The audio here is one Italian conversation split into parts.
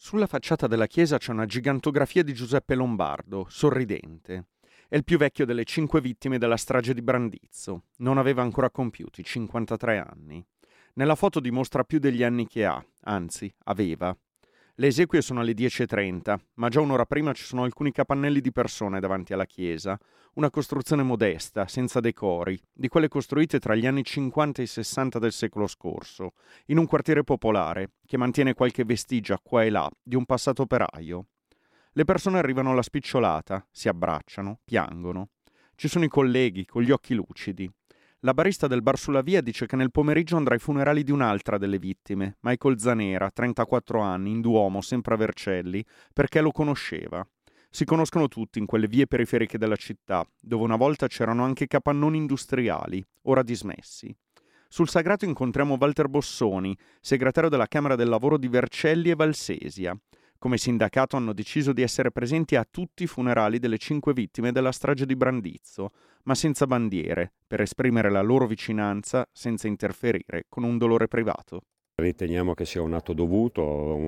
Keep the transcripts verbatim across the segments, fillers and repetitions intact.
Sulla facciata della chiesa c'è una gigantografia di Giuseppe Lombardo, sorridente. È il più vecchio delle cinque vittime della strage di Brandizzo. Non aveva ancora compiuti cinquantatré anni. Nella foto dimostra più degli anni che ha, anzi, aveva. Le esequie sono alle dieci e trenta, ma già un'ora prima ci sono alcuni capannelli di persone davanti alla chiesa. Una costruzione modesta, senza decori, di quelle costruite tra gli anni cinquanta e i sessanta del secolo scorso, in un quartiere popolare che mantiene qualche vestigia qua e là di un passato operaio. Le persone arrivano alla spicciolata, si abbracciano, piangono. Ci sono i colleghi con gli occhi lucidi. La barista del bar sulla via dice che nel pomeriggio andrà ai funerali di un'altra delle vittime, Michael Zanera, trentaquattro anni, in Duomo, sempre a Vercelli, perché lo conosceva. Si conoscono tutti in quelle vie periferiche della città, dove una volta c'erano anche capannoni industriali, ora dismessi. Sul sagrato incontriamo Walter Bossoni, segretario della Camera del Lavoro di Vercelli e Valsesia. Come sindacato hanno deciso di essere presenti a tutti i funerali delle cinque vittime della strage di Brandizzo, ma senza bandiere, per esprimere la loro vicinanza senza interferire con un dolore privato. Riteniamo che sia un atto dovuto,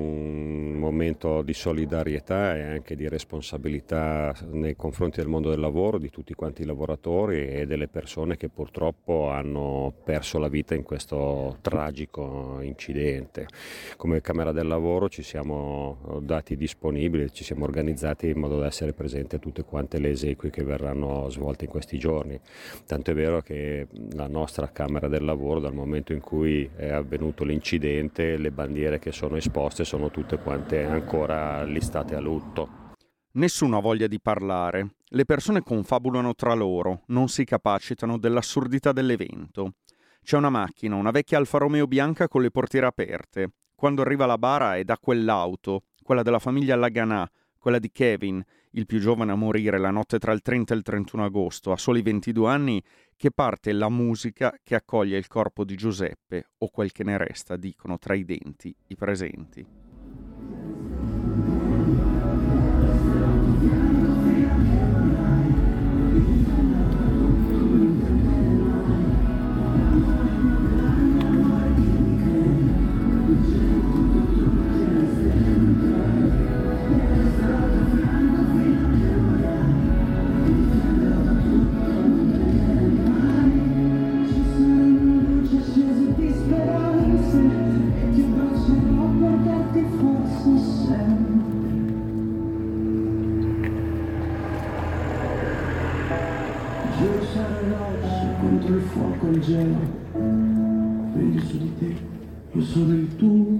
un momento di solidarietà e anche di responsabilità nei confronti del mondo del lavoro, di tutti quanti i lavoratori e delle persone che purtroppo hanno perso la vita in questo tragico incidente. Come Camera del Lavoro ci siamo dati disponibili, ci siamo organizzati in modo da essere presenti a tutte quante le esequie che verranno svolte in questi giorni. Tanto è vero che la nostra Camera del Lavoro, dal momento in cui è avvenuto l'incidente, le bandiere che sono esposte sono tutte quante ancora listate a lutto. Nessuno ha voglia di parlare. Le persone confabulano tra loro, non si capacitano dell'assurdità dell'evento. C'è una macchina, una vecchia Alfa Romeo bianca con le portiere aperte. Quando arriva la bara è da quell'auto, quella della famiglia Laganà, quella di Kevin, il più giovane a morire la notte tra il trenta e il trentuno agosto, a soli ventidue anni, che parte la musica che accoglie il corpo di Giuseppe, o quel che ne resta, dicono tra i denti i presenti. Contro il fuoco il gelo, vedi su di te, io sono il tuo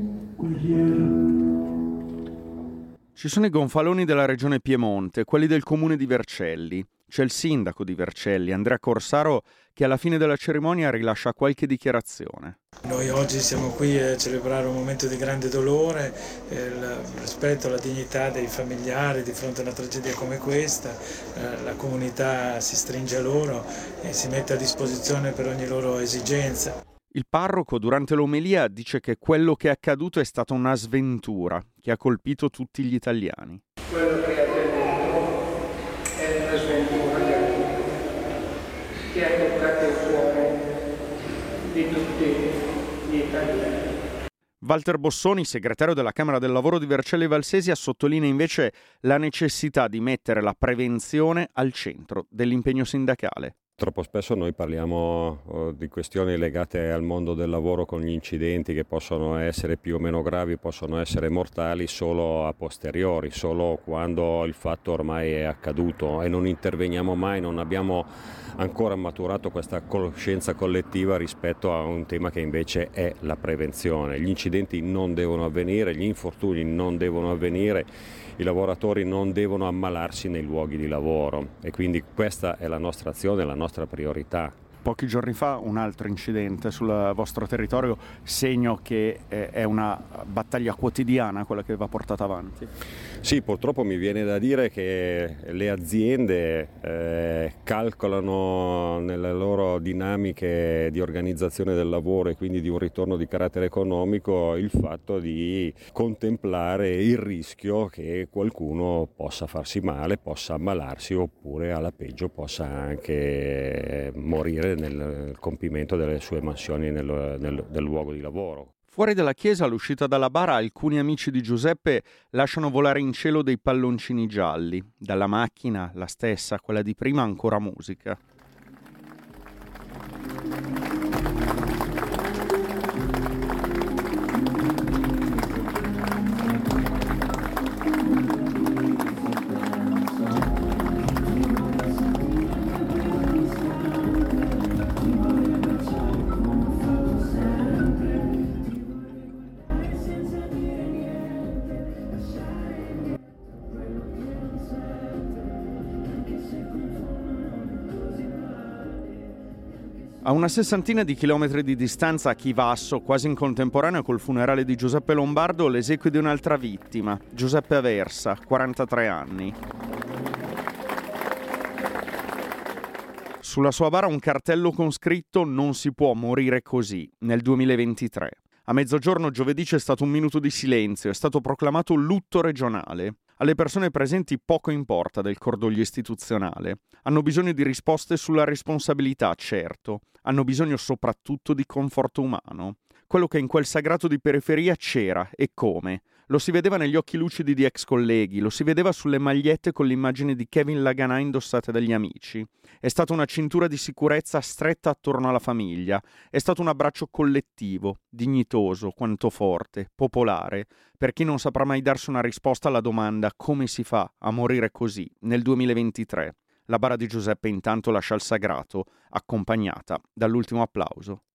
guerriero. Ci sono i gonfaloni della regione Piemonte, quelli del comune di Vercelli. C'è il sindaco di Vercelli, Andrea Corsaro, che alla fine della cerimonia rilascia qualche dichiarazione. Noi oggi siamo qui a celebrare un momento di grande dolore, eh, il rispetto alla dignità dei familiari di fronte a una tragedia come questa. Eh, la comunità si stringe a loro e si mette a disposizione per ogni loro esigenza. Il parroco durante l'omelia dice che quello che è accaduto è stata una sventura che ha colpito tutti gli italiani. Quello che è avvenuto è una sventura che ha toccato il cuore di tutti gli italiani. Walter Bossoni, segretario della Camera del Lavoro di Vercelli e Valsesia, sottolinea invece la necessità di mettere la prevenzione al centro dell'impegno sindacale. Troppo spesso noi parliamo oh, di questioni legate al mondo del lavoro con gli incidenti che possono essere più o meno gravi, possono essere mortali solo a posteriori, solo quando il fatto ormai è accaduto e non interveniamo mai, non abbiamo ancora maturato questa coscienza collettiva rispetto a un tema che invece è la prevenzione. Gli incidenti non devono avvenire, gli infortuni non devono avvenire, i lavoratori non devono ammalarsi nei luoghi di lavoro e quindi questa è la nostra azione, la nostra priorità. Pochi giorni fa un altro incidente sul vostro territorio, segno che è una battaglia quotidiana quella che va portata avanti. Sì, purtroppo mi viene da dire che le aziende eh, calcolano nelle loro dinamiche di organizzazione del lavoro e quindi di un ritorno di carattere economico il fatto di contemplare il rischio che qualcuno possa farsi male, possa ammalarsi oppure alla peggio possa anche morire nel compimento delle sue mansioni nel, nel, nel luogo di lavoro. Fuori dalla chiesa, all'uscita dalla bara, alcuni amici di Giuseppe lasciano volare in cielo dei palloncini gialli. Dalla macchina, la stessa, quella di prima, ancora musica. A una sessantina di chilometri di distanza, a Chivasso, quasi in contemporanea col funerale di Giuseppe Lombardo, le esequie di un'altra vittima, Giuseppe Aversa, quarantatré anni. Sulla sua bara un cartello con scritto «Non si può morire così», nel duemilaventitré. A mezzogiorno giovedì c'è stato un minuto di silenzio, è stato proclamato lutto regionale. Alle persone presenti poco importa del cordoglio istituzionale. Hanno bisogno di risposte sulla responsabilità, certo. Hanno bisogno soprattutto di conforto umano. Quello che in quel sagrato di periferia c'era e come. Lo si vedeva negli occhi lucidi di ex colleghi, lo si vedeva sulle magliette con l'immagine di Kevin Laganà indossate dagli amici. È stata una cintura di sicurezza stretta attorno alla famiglia. È stato un abbraccio collettivo, dignitoso, quanto forte, popolare, per chi non saprà mai darsi una risposta alla domanda come si fa a morire così nel duemilaventitré. La bara di Giuseppe intanto lascia il sagrato, accompagnata dall'ultimo applauso.